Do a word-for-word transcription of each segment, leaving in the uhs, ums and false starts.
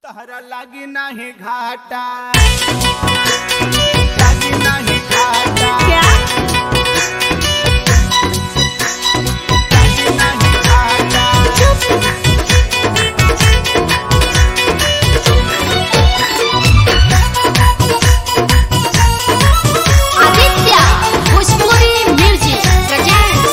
तहरा लागी नाही घाटा लागी नाही घाटा क्या लागी नाही घाटा आदित्य भोजपुरी म्यूजिक प्रेजेंट्स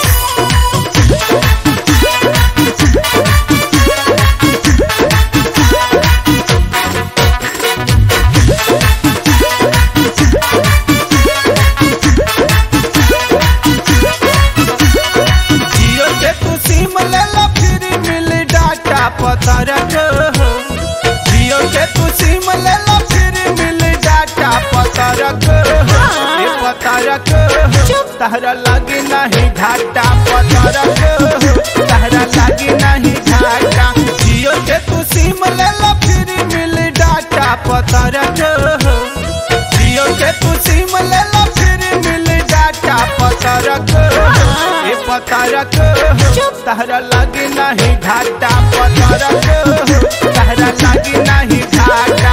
जियो से तू सिम ले ला फिर मिल डाटा पता रख जियो से तू सिम ले ला फिर मिल डाटा पता रख ये पता रख तहरा लागी नहीं घाटा पता रख तहरा लागी नहीं घाटा जियो से तू सिम ले ला फिर मिल डाटा पता रख जियो से तू सिम ले ला फिर मिल डाटा पता रख ये पता रख तहरा लागी नहीं घाटा पता रख तहरा लागी नहीं घाटा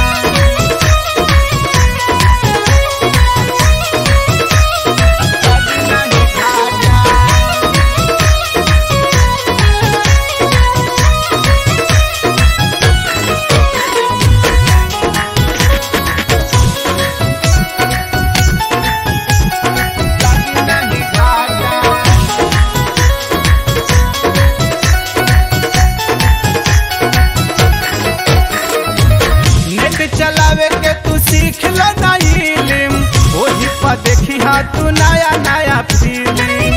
लागी नहीं घाटा लागी नहीं घाटा नेट चलावे के तू सीख ल ना इल्म ओही पर देखी हाँ तू नया नया फीलिंग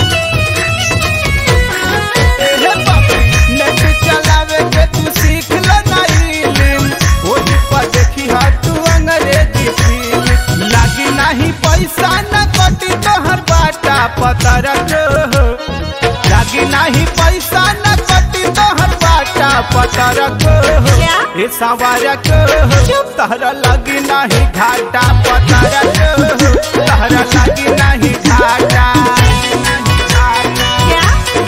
नेट चलावे के तू सीख ल ना इल्म ओही पर देखी हाँ तू अंग्रेजी फीलिंग लागी नहीं पैसा न कटी तोहर बाटा पता रख लागी नहीं पैसा न कटी तोहर बाटा पता रख क्या? ए सवारक तहरा लागी नहीं घाटा पता रख तहरा लागी नहीं घाटा क्या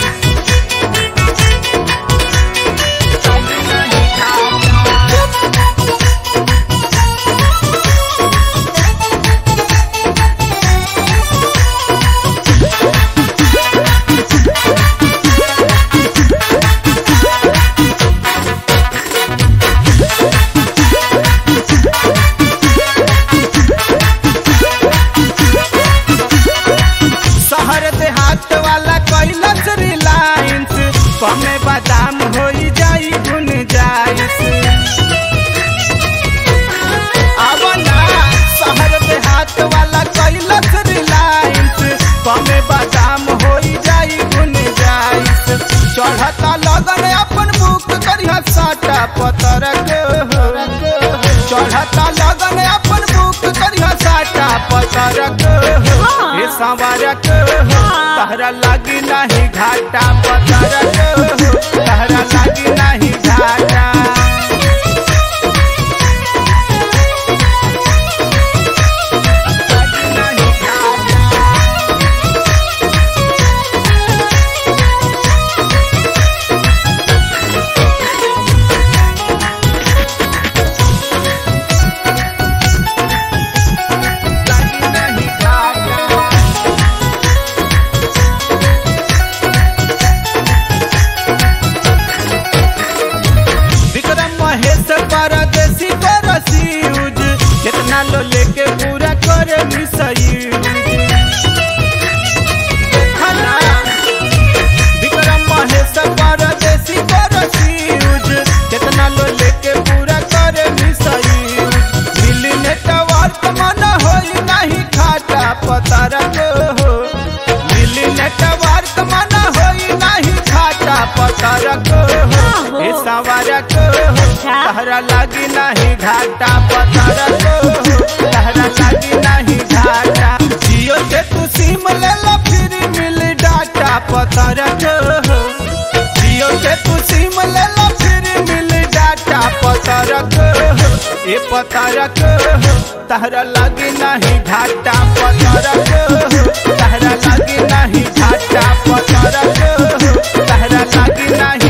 लागी नहीं घाटा शहर देहात वाला कैलस रिलायंस कमे बादाम होई जाई गुन जाइस आवना शहर देहात वाला कैलस रिलायंस कमे बादाम होई जाई गुन जाइस चढ़ता लगन अपन बुक करिया साटा पतरक चढ़ता लगन अपन बुक करिया साटा पतरक ये सवारक तहरा लागी नहीं घाटा पता रख तहरा लागी नहीं घाटा लागी नहीं घाटा लागी नहीं घाटा विक्रम महेश परदेसी करसी यूज कितना लो लेके पूरा करे मिसयूज देखना विक्रम महेश परदेसी करसी यूज कितना लो लेके पूरा करे मिसयूज मिली नेटवर्क मन होई नहीं घाटा पता रख मिली नेटवर्क मन होई नहीं घाटा पता रख ए सवारक तहरा लागी नहीं घाटा पता रख तहरा लागी नहीं घाटा जियो से तू सिम ले ला फिर मिल डाटा पता रख जियो से तू सिम ले ला फिर मिल डाटा पता रख ए पता रख तहरा लागी नहीं घाटा पता रख तहरा लागी नहीं घाटा पता रख तहरा लागी नहीं